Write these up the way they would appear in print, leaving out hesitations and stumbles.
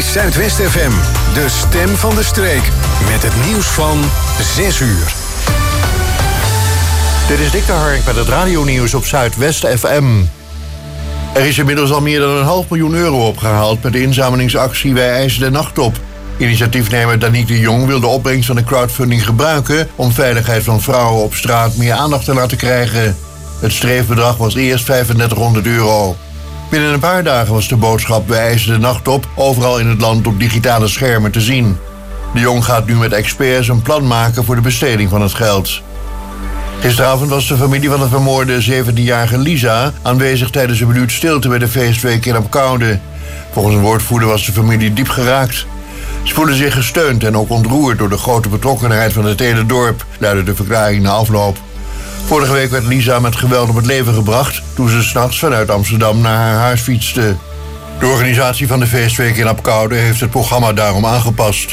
Zuidwest FM, de stem van de streek. Met het nieuws van 6 uur. Dit is Dick de Hark met het radionieuws op Zuidwest FM. Er is inmiddels al meer dan €500.000 opgehaald met de inzamelingsactie Wij eisen de nacht op. Initiatiefnemer Danique de Jong wil de opbrengst van de crowdfunding gebruiken om veiligheid van vrouwen op straat meer aandacht te laten krijgen. Het streefbedrag was eerst €3500. Binnen een paar dagen was de boodschap Wij eisen de nacht op overal in het land op digitale schermen te zien. De Jong gaat nu met experts een plan maken voor de besteding van het geld. Gisteravond was de familie van de vermoorde 17-jarige Lisa aanwezig tijdens een minuut stilte bij de feestweek in Apkoude. Volgens een woordvoerder was de familie diep geraakt. Ze voelen zich gesteund en ook ontroerd door de grote betrokkenheid van het hele dorp, luidde de verklaring na afloop. Vorige week werd Lisa met geweld om het leven gebracht toen ze 's nachts vanuit Amsterdam naar haar huis fietste. De organisatie van de feestweek in Apkoude heeft het programma daarom aangepast.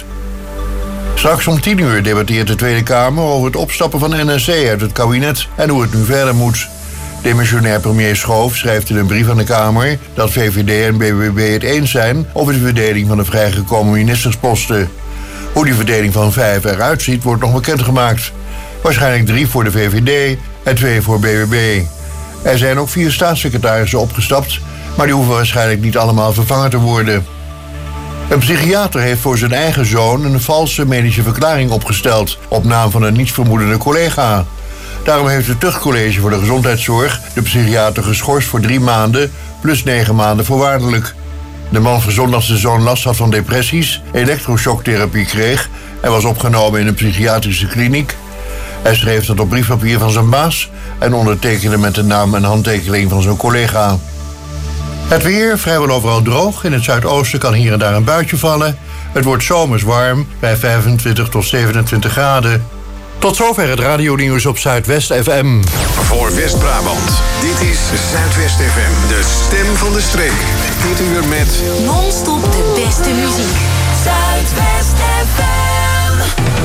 Straks om 10 uur debatteert de Tweede Kamer over het opstappen van NSC uit het kabinet en hoe het nu verder moet. Demissionair premier Schoof schrijft in een brief aan de Kamer dat VVD en BBB het eens zijn over de verdeling van de vrijgekomen ministersposten. Hoe die verdeling van 5 eruit ziet wordt nog bekendgemaakt. Waarschijnlijk 3 voor de VVD en 2 voor BBB. Er zijn ook 4 staatssecretarissen opgestapt, maar die hoeven waarschijnlijk niet allemaal vervangen te worden. Een psychiater heeft voor zijn eigen zoon een valse medische verklaring opgesteld op naam van een nietsvermoedende collega. Daarom heeft het Tuchtcollege voor de Gezondheidszorg de psychiater geschorst voor 3 maanden plus 9 maanden voorwaardelijk. De man verzon dat zijn zoon last had van depressies, elektroshocktherapie kreeg en was opgenomen in een psychiatrische kliniek. Hij schreef dat op briefpapier van zijn baas en ondertekende met de naam en handtekening van zijn collega. Het weer, vrijwel overal droog. In het zuidoosten kan hier en daar een buitje vallen. Het wordt zomers warm, bij 25 tot 27 graden. Tot zover het radionieuws op Zuidwest FM. Voor West-Brabant, dit is Zuidwest FM, de stem van de streek. Dit uur met non-stop de beste muziek. Zuidwest FM.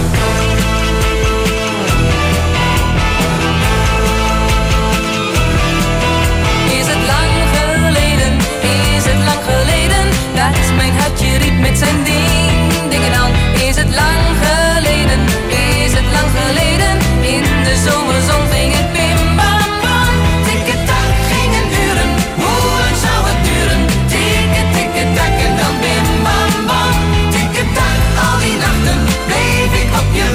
Is het lang geleden, dat mijn hartje riep met zijn dingen dan? Is het lang geleden, in de zomerzon ging het bim bam bam. Tikketak gingen uren, hoe lang zou het duren? Tikketak en dan bim bam bam. Tikketak, al die nachten bleef ik op je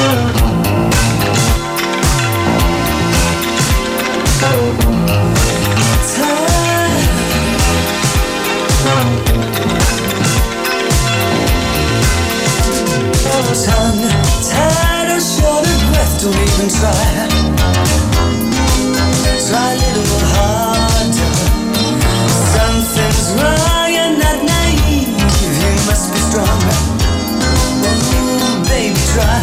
Tired or short of breath, don't even try. Try a little harder. Something's wrong, you're not naive. You must be strong. Ooh, baby, try.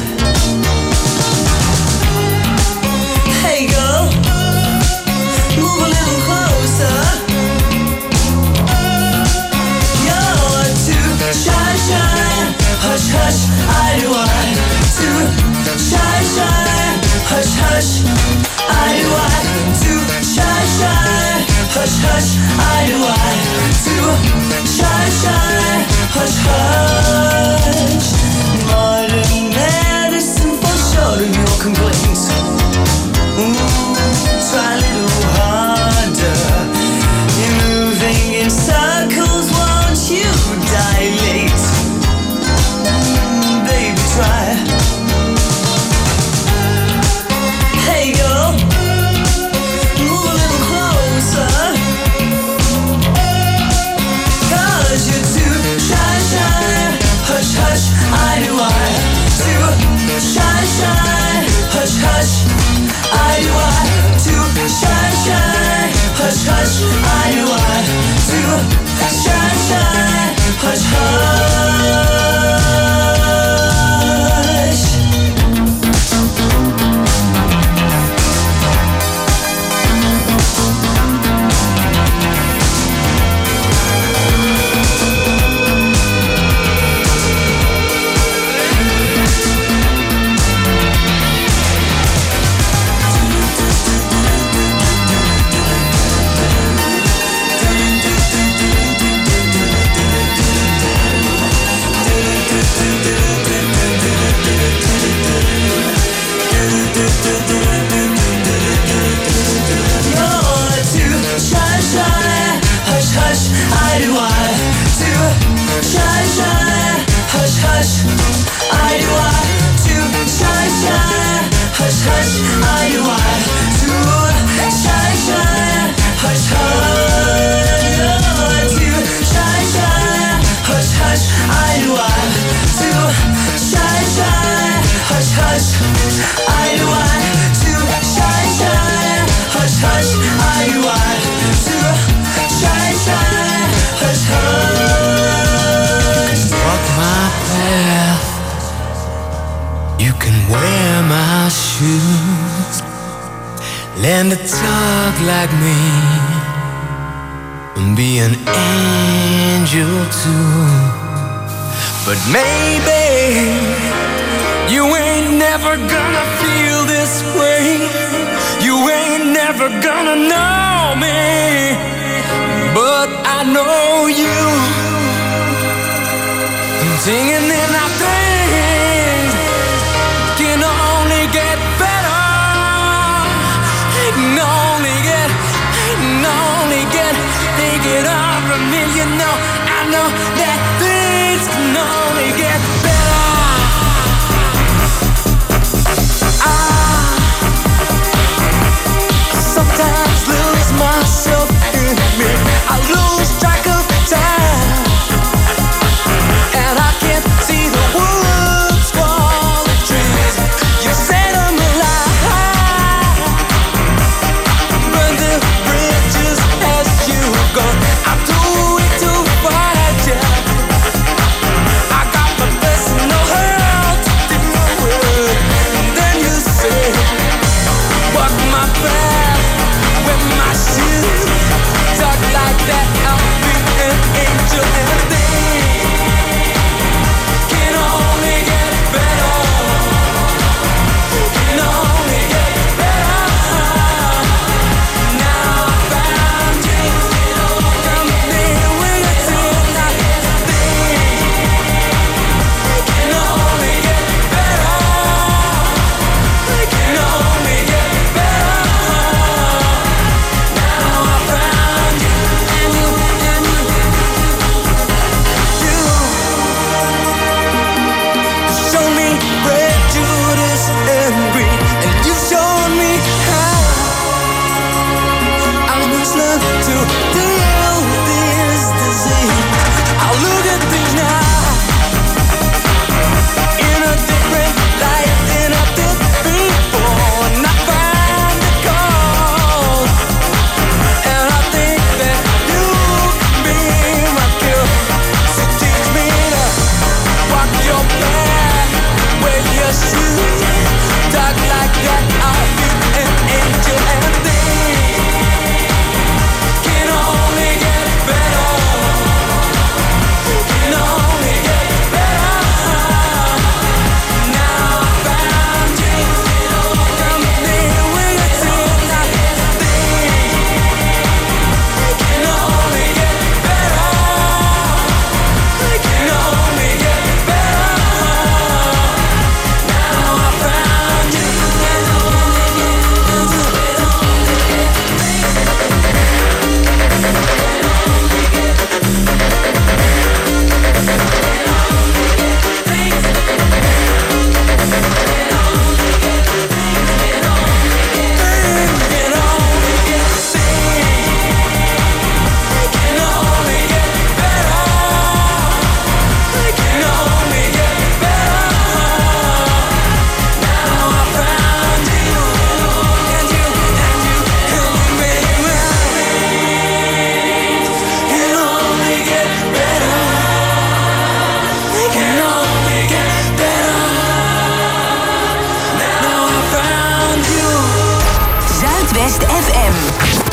Hey girl, move a little closer. You're too shy, hush, hush, I do I. Too shy, hush, hush, I do I. Too shy, hush, hush, I do I. Too shy, hush, hush. Modern medicine for sure of your complaints. Try a little harder. You're moving in circles, won't you dilate? Baby, try. Hey girl, move a little closer. 'Cause you're too shy, hush, hush, I do I. Too shy, hush, hush, I do I. Too shy, hush, hush, I do I. Too shy, hush, hush. Learn to talk like me and be an angel too. But maybe you ain't never gonna feel this way. You ain't never gonna know me. But I know you. Singing in our things can only get better. Take it all from me, you know. I know that things can only get better. I sometimes lose myself in me. I lose track of time, and I can't see the woods for the trees. You set them alive, burn the bridges as you go. I'm too weak to fight, yeah.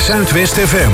Zuidwest FM.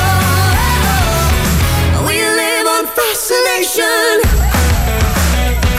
Fascination.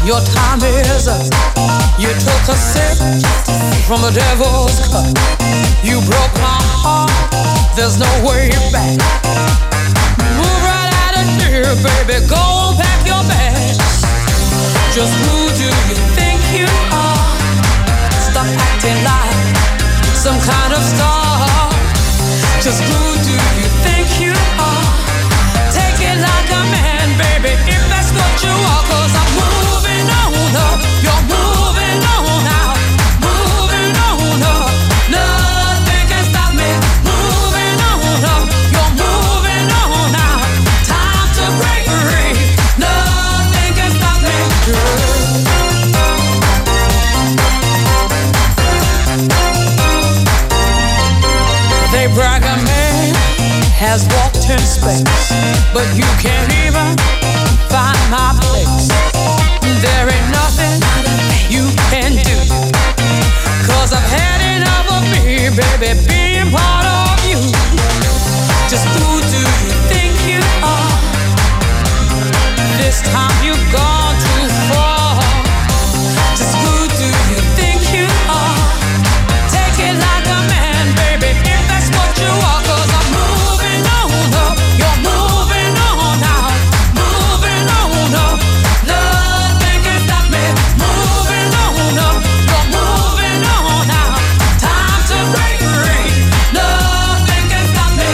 your time is up. You took a sip from the devil's cup. You broke my heart, there's no way back. Move right out of here, baby, go pack your bags. Just who do you think you are? Stop acting like some kind of star. Just who do you think you are? Take it like a man, baby, if that's what you are. 'Cause I'm moving on up, you're moving on out. Moving on up, nothing can stop me. Moving on up, you're moving on out. Time to break free, nothing can stop me. They brag a man has walked in space, but you can't even find my place. There ain't nothing you can do, 'cause I've had enough of me, baby, being part of you. Just who do you think you are? This time you've gone too far. Just who do you think you are? Take it like a man, baby, if that's what you are. 'Cause I'm moving on up, you're moving on out. Moving on up, nothing can stop me. Moving on up, you're moving on out. Time to break free, nothing can stop me.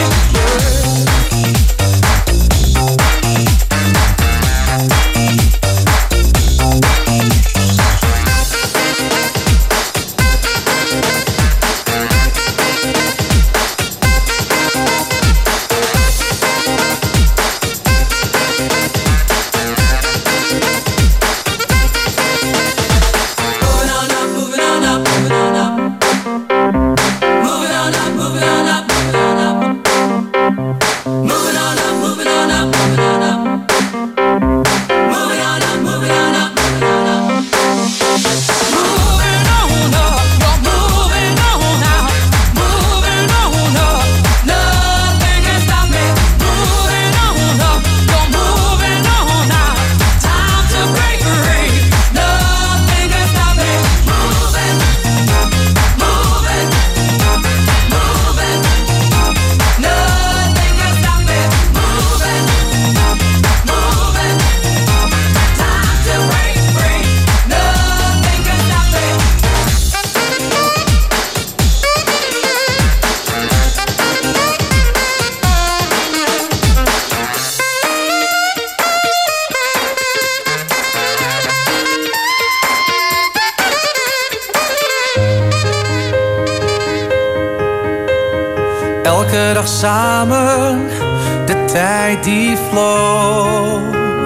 Elke dag samen, de tijd die vloog.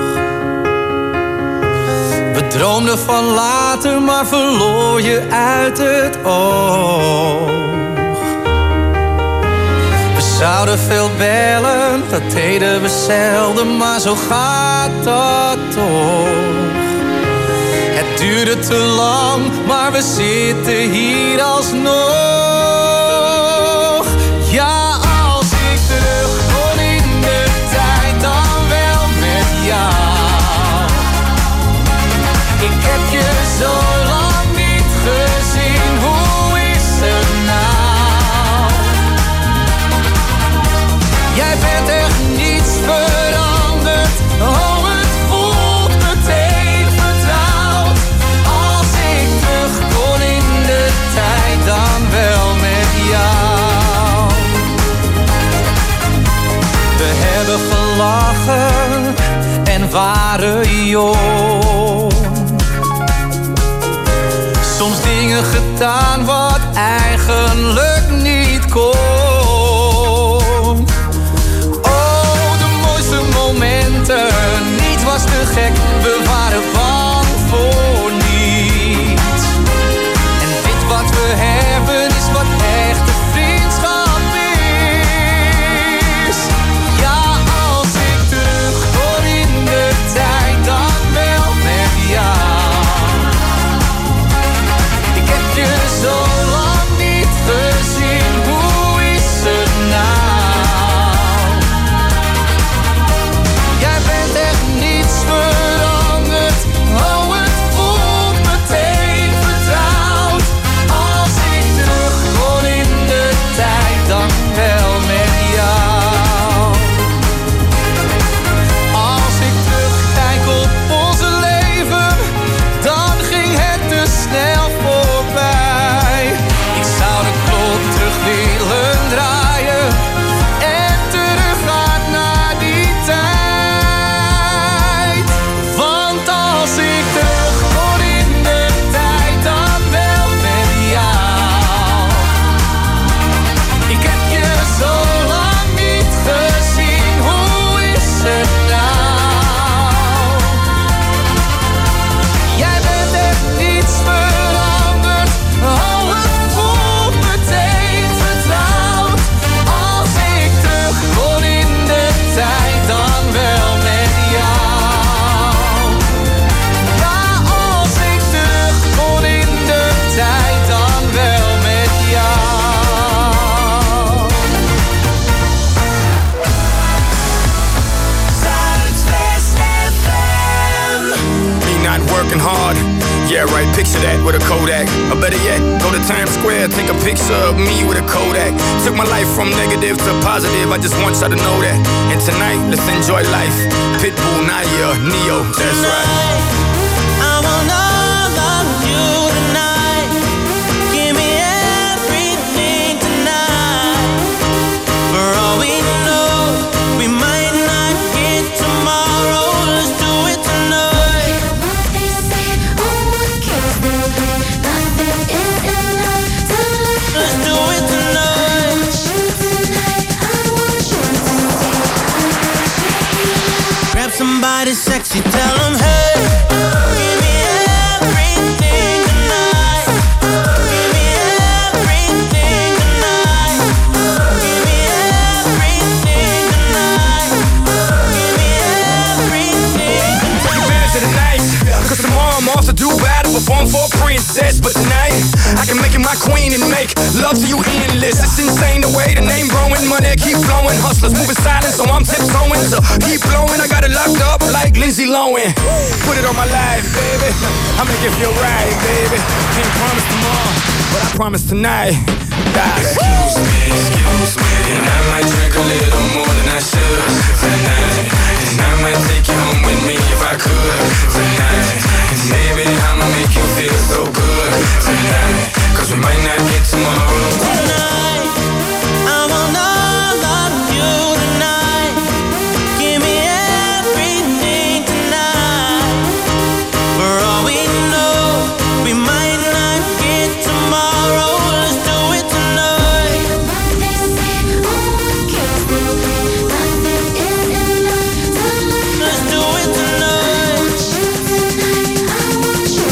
We droomden van later, maar verloor je uit het oog. We zouden veel bellen, dat deden we zelden, maar zo gaat dat toch. Het duurde te lang, maar we zitten hier alsnog. Ja, als ik terug kon in de tijd, dan wel met jou. Ik heb je zo lang niet gezien, hoe is het nou? Jij bent echt niets veranderd, oh het voelt meteen vertrouwd. Als ik terug kon in de tijd, dan wel met jou. We hebben gelachen en waren jong. Soms dingen gedaan wat eigenlijk niet kon. Oh, de mooiste momenten, niets was te gek. We waren bang voor niets. En dit wat we hebben is wat echte vriendschap is. Ja, als ik terug kon in de tijd, dan wel met jou. Ik heb je zo lang niet gezien, hoe is het nou? Jij bent echt niets veranderd, oh het right, picture that with a Kodak. Or better yet, go to Times Square, take a picture of me with a Kodak. Took my life from negative to positive, I just want y'all to know that. And tonight, let's enjoy life. Pitbull, Naya, Neo, that's right. I want all of you tonight. Give me everything tonight. For all we know, we might not get tomorrow. Let's do it tonight. They say, oh, what kills them? Nothing is enough to love. Let's do it tonight. I want you tonight. Grab somebody sexy, tell them hey. Give me everything tonight. Give me everything tonight. Give me everything tonight. Give me everything Take advantage of the night, cause tomorrow I'm off to Dubai to perform for a princess. But tonight, I can make you my queen and make love to you endless. It's insane the way the name growing, money keep flowing. Hustlers moving silent, so I'm tiptoeing. So keep blowing, I got it locked up like Lindsay Lohan. Put it on my life, baby. I make it feel right, baby. Can't promise tomorrow, but I promise tonight. Excuse me, and I might drink a little more than I should tonight. And I might take you home with me if I could tonight. And maybe I'ma make you feel so good tonight. Cause we might not get tomorrow. tonight. I want all of you tonight. Give me everything tonight. For all we know, we might not get tomorrow. Let's do it tonight. They say, oh, what kills them? Nothing is enough to love. Let's do it tonight. I want you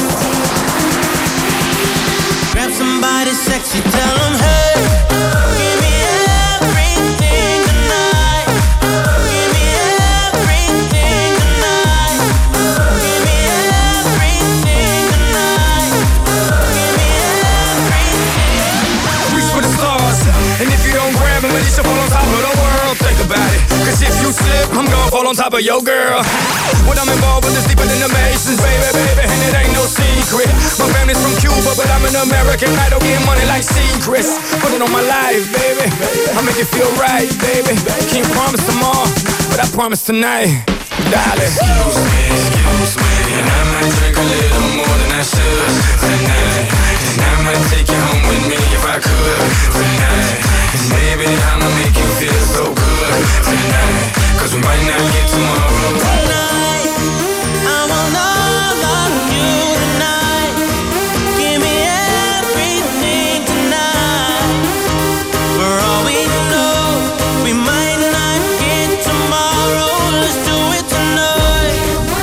Grab somebody sexy, tell them hey. Give me everything tonight. Give me everything tonight. Give me everything tonight. Give me everything. Reach for the stars, and if you don't grab them, at least you'll fall on top of the world. Think about it, cause if you slip, I'm gonna fall on top of your girl. What I'm involved with is deeper than the Masons, baby, baby, and it ain't no secret. My family's from Cuba, but I'm an American idol, getting money like secrets. Put it on my life, baby, I make it feel right, baby. Can't promise tomorrow, but I promise tonight, darling. Excuse me, and I might drink a little more than I should tonight. And I might take you home with me if I could tonight. And maybe I'ma make you feel so good tonight. Cause we might not get tomorrow. Tonight, I want all of you tonight. Give me everything tonight. For all we know, we might not get tomorrow. Let's do it tonight.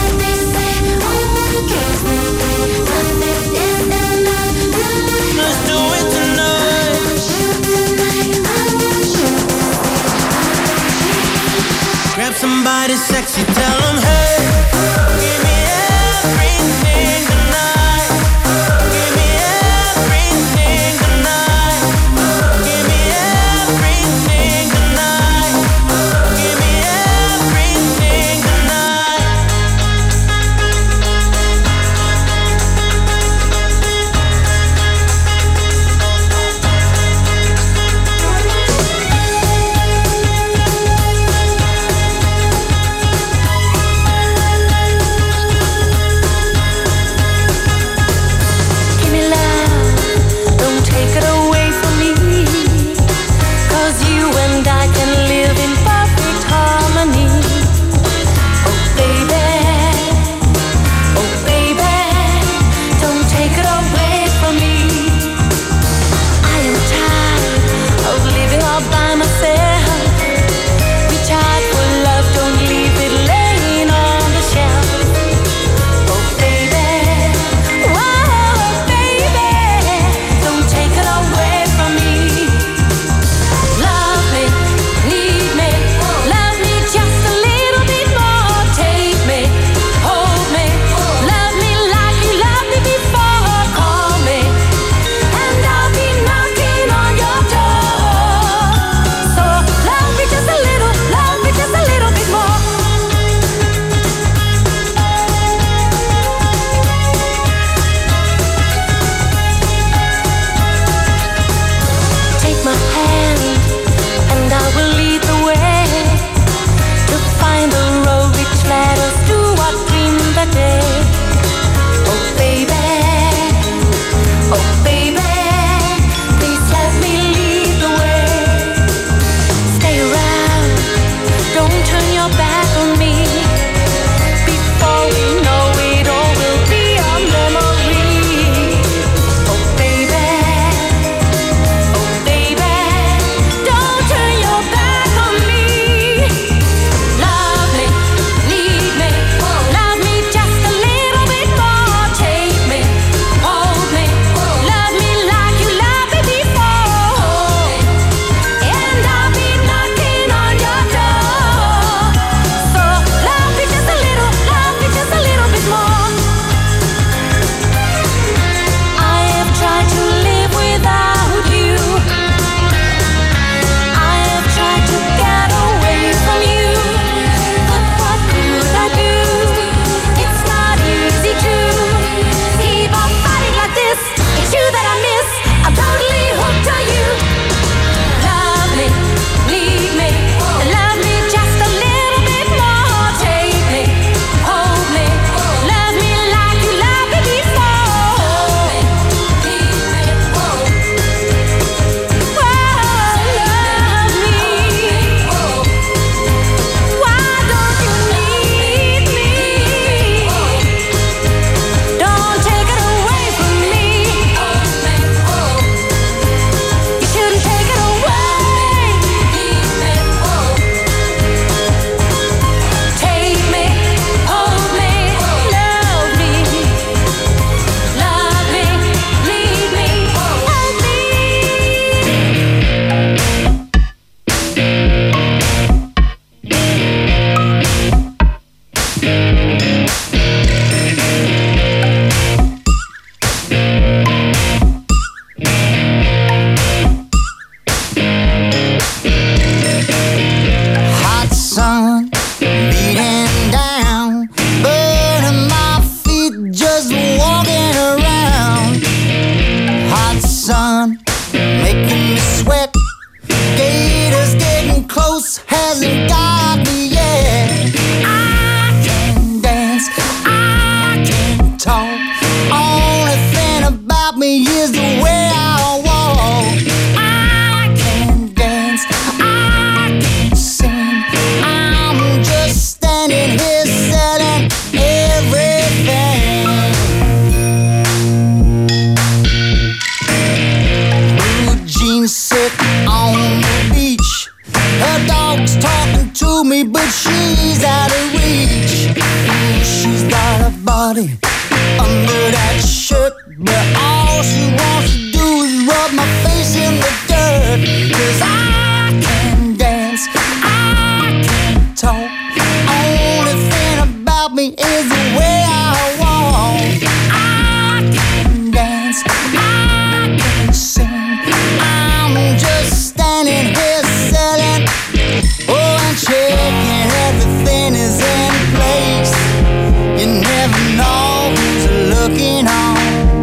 body under that shirt, but all she wants to do is rub my face in the dirt. 'Cause I can dance, I can talk, only thing about me is the way I walk. I can dance, I can sing, I'm just standing here selling, oh, and checking everything is in place. You never know who's looking on.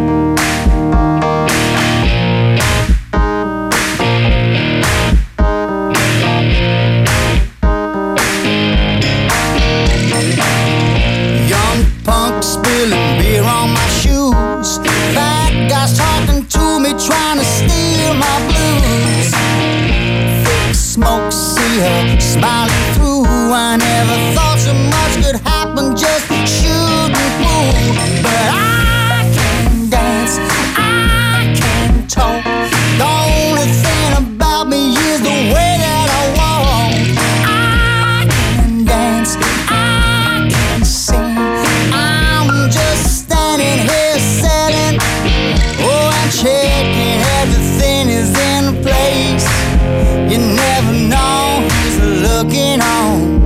Young punk spilling beer on my shoes. Fat guys talking to me, trying to steal my blues. Thick smoke, see her smiling through. I never thought so much could happen, just shooting pool. But I can dance, I can talk. The only thing about me is the way that I walk. I can dance, I can sing, I'm just standing here selling, oh, and checking everything is in place. You never know who's looking on.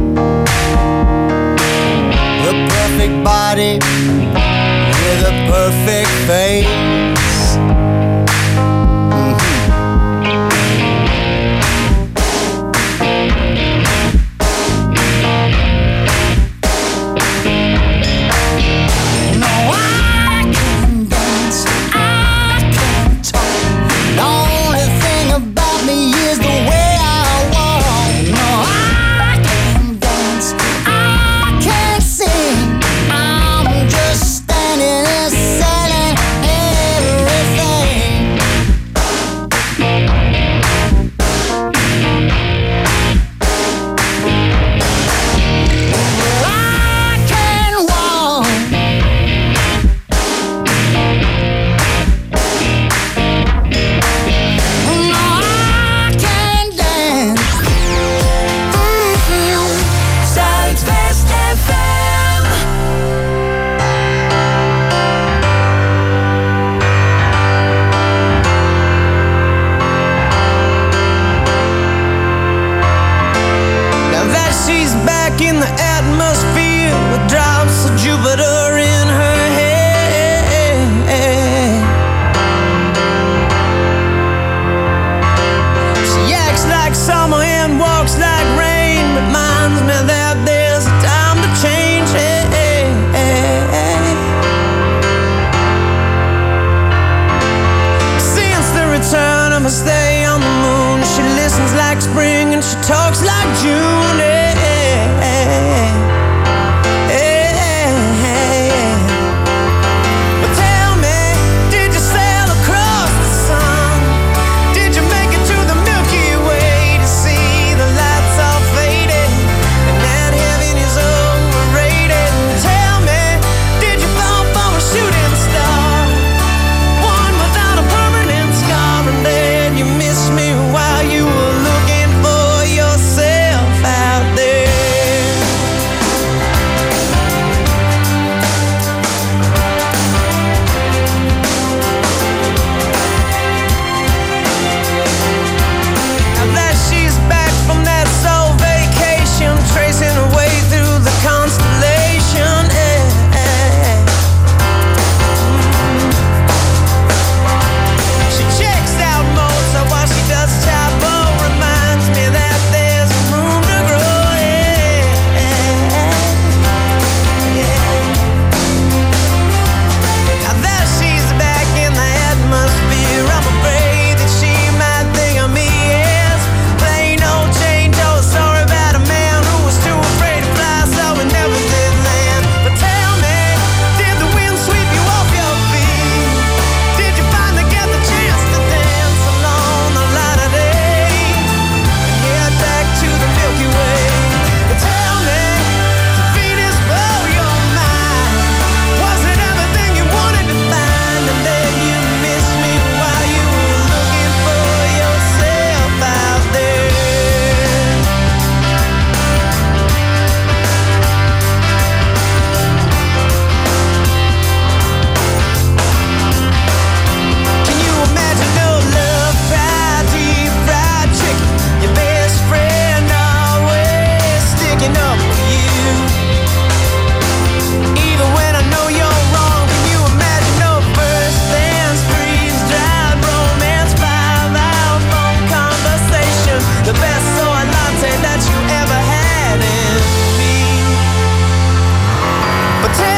The perfect body with a perfect face. No, I can dance, I can talk. The only thing about me is the way I walk. No, I can dance, I can sing, I'm just standing there selling every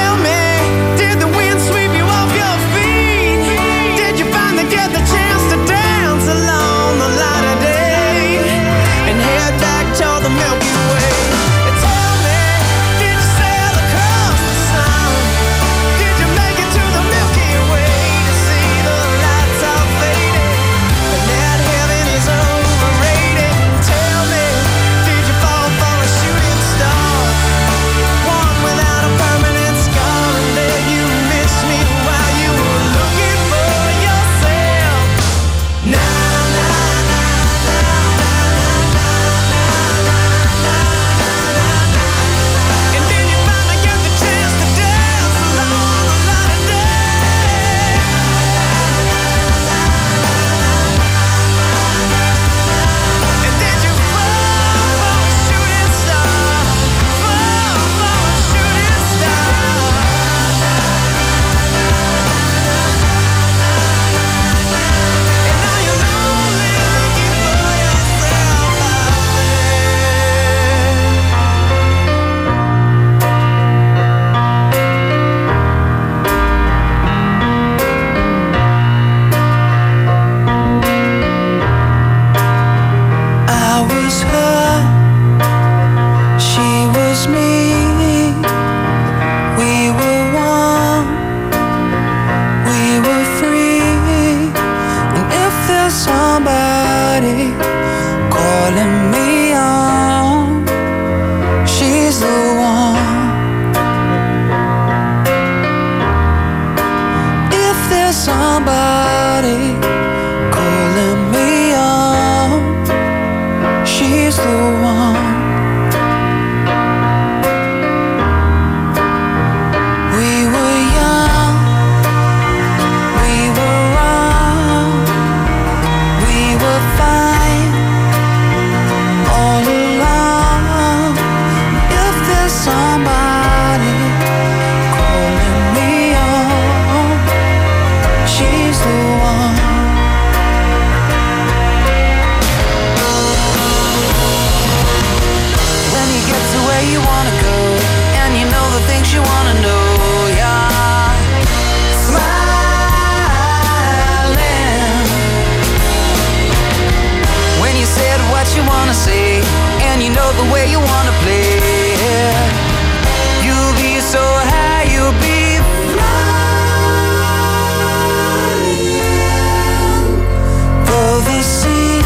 Tell me, did the wind sweep you off your feet? Did you finally get the chance to dance along the light of day and head back toward the Milky Way? Tell me, did you sail across the sun? Did you make it to the Milky Way to see the lights all faded and that heaven is overrated? Tell me, did you fall for a shooting star? One without a permanent scar, and there you missed me while you were looking for yourself. Na na na na na na na na na. And then you finally get the chance to dance along the light of day. And did you fall for a shooting star? Fall for a shooting star. And now you're lonely looking for yourself out I was her, she was me. We were one, we were free. And if there's somebody calling me on, she's the one. If there's somebody calling me on, she's the one. We were young, we were wrong, we were fine all along. If there's somebody calling me on, she's the one. When you get to where you wanna go, and you know the things you wanna know, yeah. Smiling. When you said what you wanna say, and you know the way you wanna play, you'll be so high, you'll be flying. Though the sea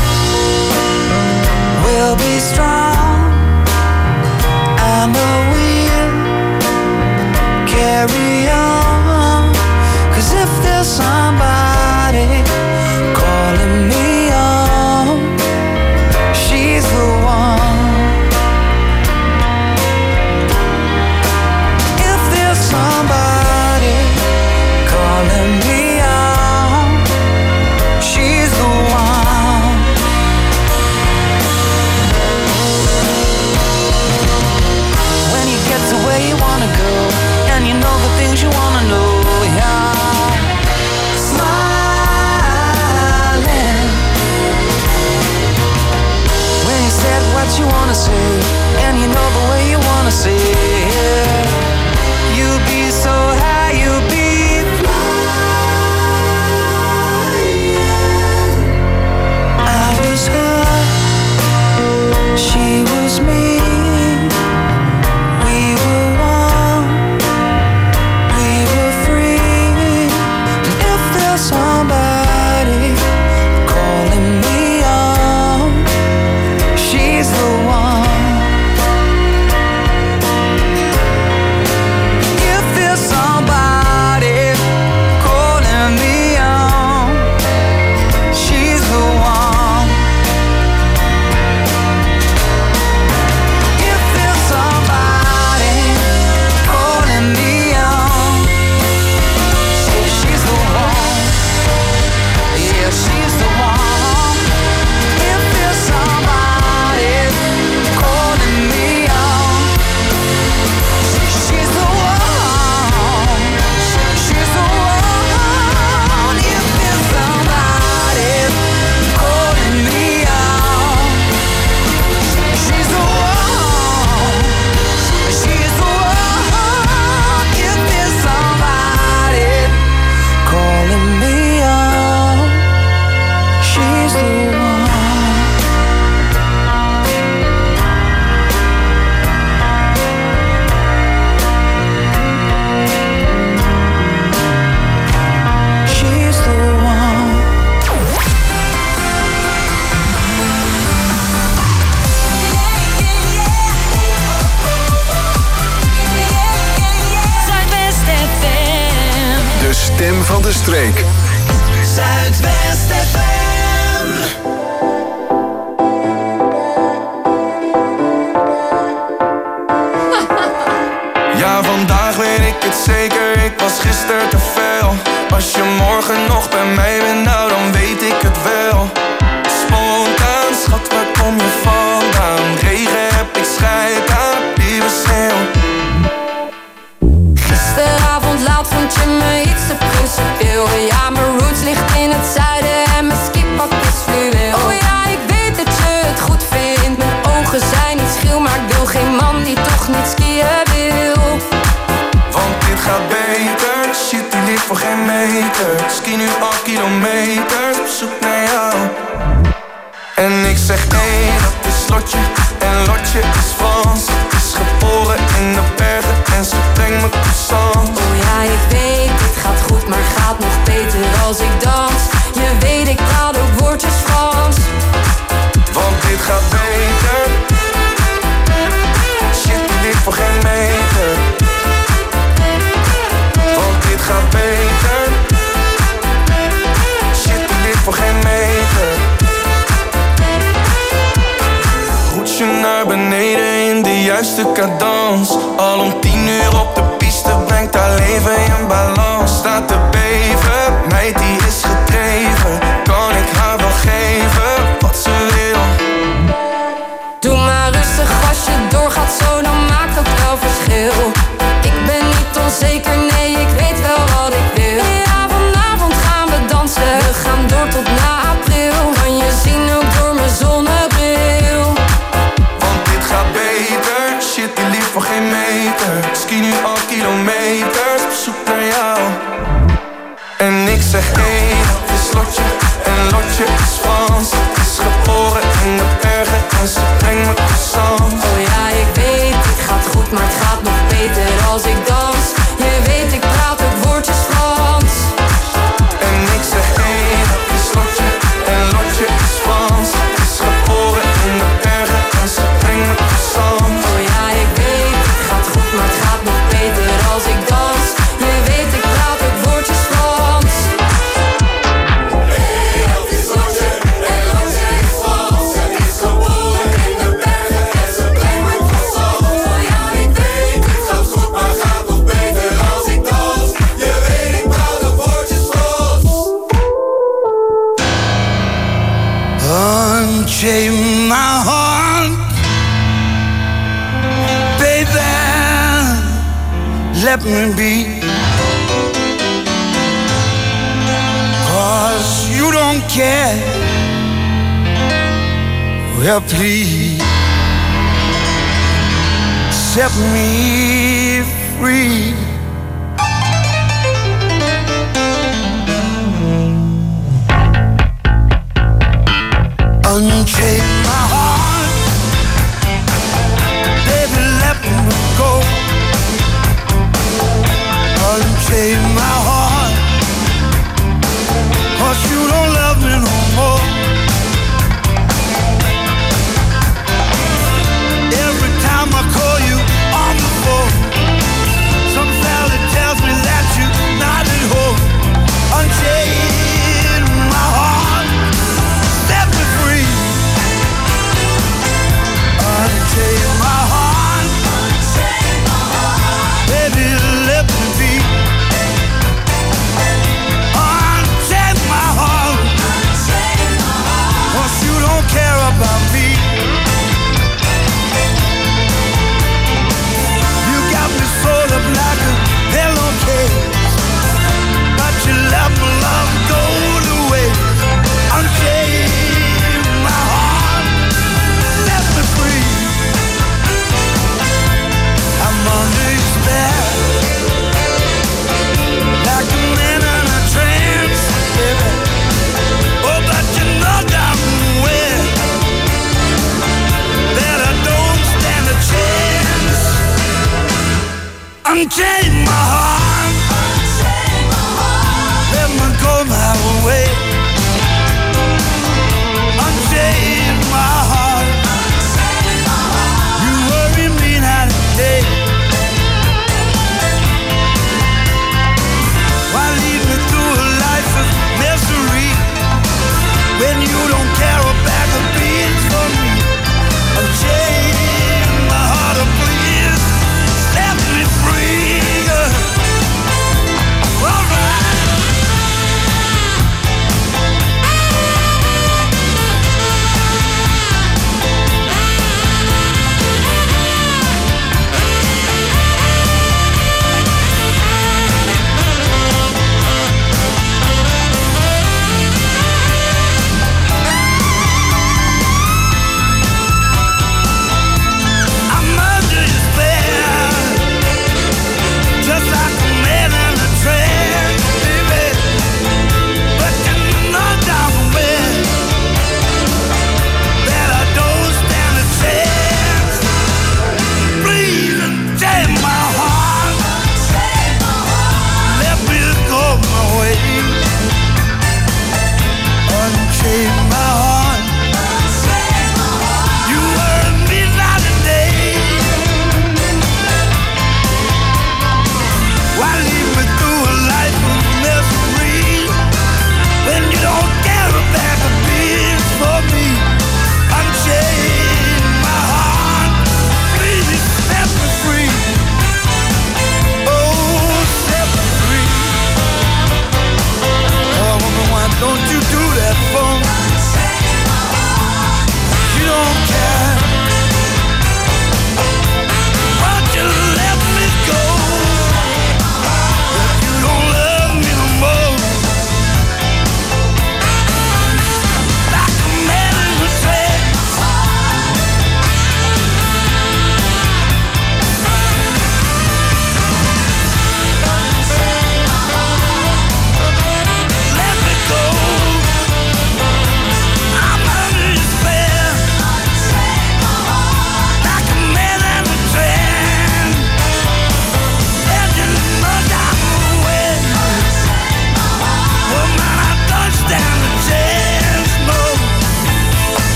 will be strong, I know we'll carry on. 'Cause if there's somebody calling me on, she's the one. If there's somebody calling me on, she's the one. When you get to where you wanna go, and you know the things stem van de streek. Zuidwest FM. Ja, vandaag weet ik het zeker, ik was gisteren te veel. Als je morgen nog bij mij bent, nou dan weet ik het wel. Spontaan, schat, waar kom je vandaan? Regen heb ik scheid aan, lieve sneeuw. Gisteravond laat vond je me iets te principieel. Ja, mijn roots ligt in het zuiden en mijn skipak is fluweel. Oh ja, ik weet dat je het goed vindt. Mijn ogen zijn niet schil, maar ik wil geen man die toch niet skiën wil. Want dit gaat beter, shit die ligt voor geen meter. Ski nu al kilometers, op zoek naar jou. En ik zeg nee, dat is Lotje, en Lotje is Frans. Het is geboren in de bergen en ze brengt me croissant. Oh ja, ik weet, dit gaat goed, maar gaat nog beter als ik dans. Je weet, ik praat ook woordjes Frans. Want dit gaat beter, shit die ligt voor geen meter. Want dit gaat beter, shit die ligt voor geen meter. Roetsje naar beneden in de juiste cadans. Al om 10 uur op de piste brengt haar leven in balans. Staat te beven, meid die is gedreven. Kan ik haar wel geven wat ze wil? Doe maar rustig als je doorgaat zo, dan maakt dat wel verschil. Ik ben niet onzeker, nee, ik weet wel wat ik wil. Ja, vanavond gaan we dansen, we gaan door tot na april. Kan je zien ook door mijn zonnebril. Want dit gaat beter, shit die ligt voor geen meter. Ski nu al kilometers, op zoek naar jou. En ik zeg hey, dat is Lotje, en Lotje is Frans. Het is geboren in de bergen en ze brengt me croissant. Oh ja, ik weet, het gaat goed, maar het gaat nog beter als ik dans. Je weet, ik praat ook woordjes Frans. En ik zeg hey, dat is Lotje, en Lotje is Frans. Het is geboren in de bergen en ze brengt me croissant. Oh ja, ik weet, het gaat goed, maar het gaat nog beter als ik dans. Je weet, ik praat ook woordjes Frans. Het is Lotje, en Lotje is Frans. Het is geboren in de bergen en ze brengt me croissant. Oh ja, ik weet, het gaat goed, maar het gaat nog beter als ik dans. Je weet, ik praat ook woordjes Frans. Unchain my heart, baby, let me be. 'Cause you don't care. Well, please set me free. Unchain my heart, baby, let me go. Unchain my heart, 'cause you don't love me no more. Every time I call you on the phone, some fella tells me that you're not at home. Unchain my heart, set me free. Unchain my heart, baby, let me be. Unchain my heart, 'cause you don't care about me. You got me sold up like a pillowcase, but you let my love go to waste. Unchain my heart, set me free. I'm under your spell, like a man in a trance, baby. Oh, but you know damn well that I don't stand a chance. Unchain my heart, let me go my way. Unchain my heart, you worry me night and day. Why leave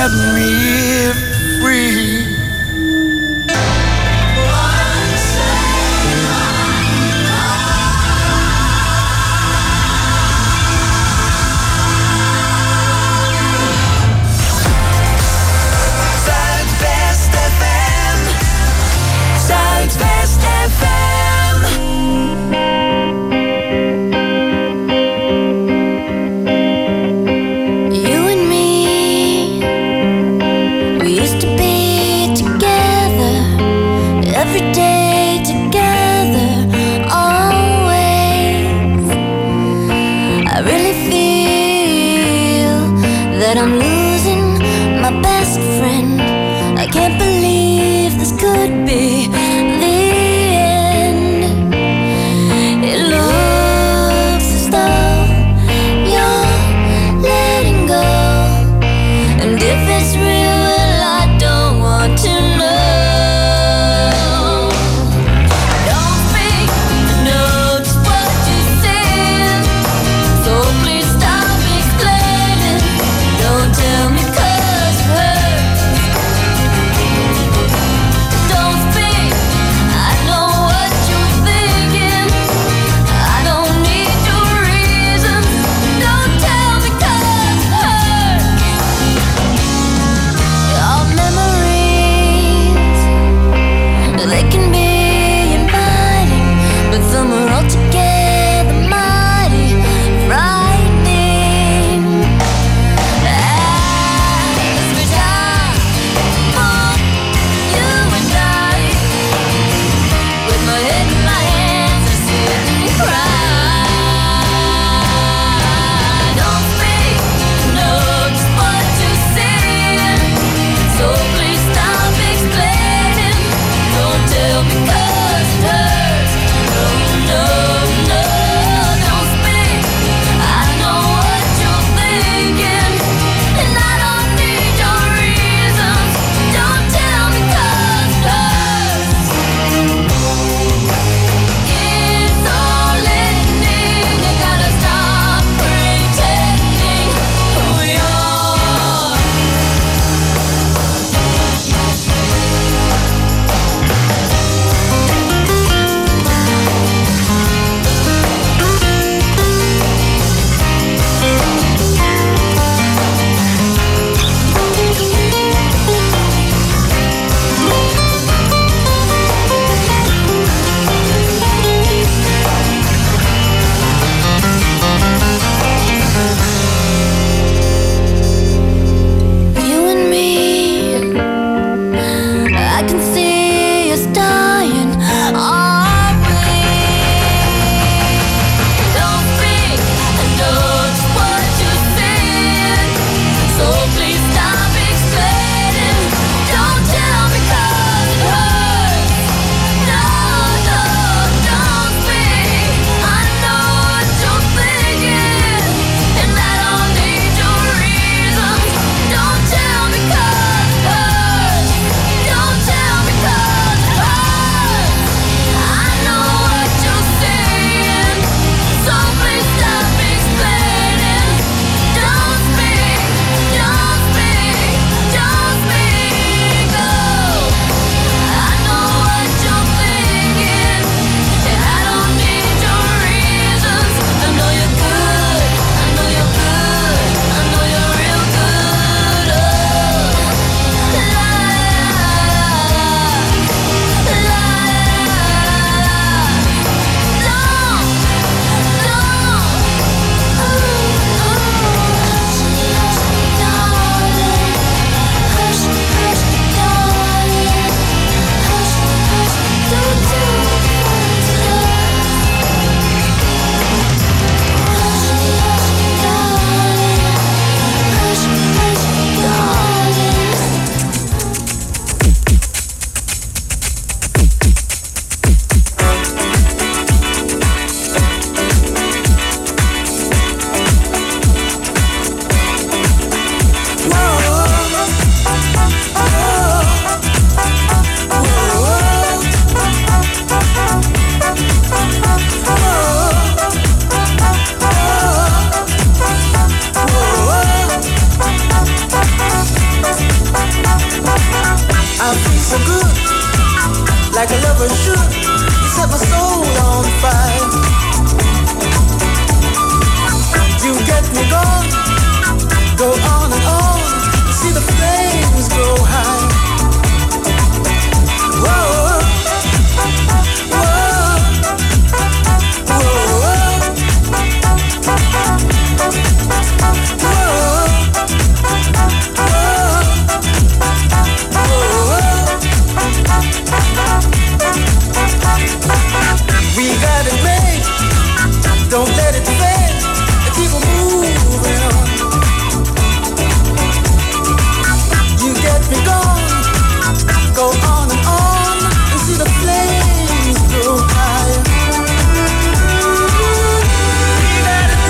set me free. Zuidwest FM. Zuidwest FM. You and me, we used to be together, every day together, always. I really feel that I'm losing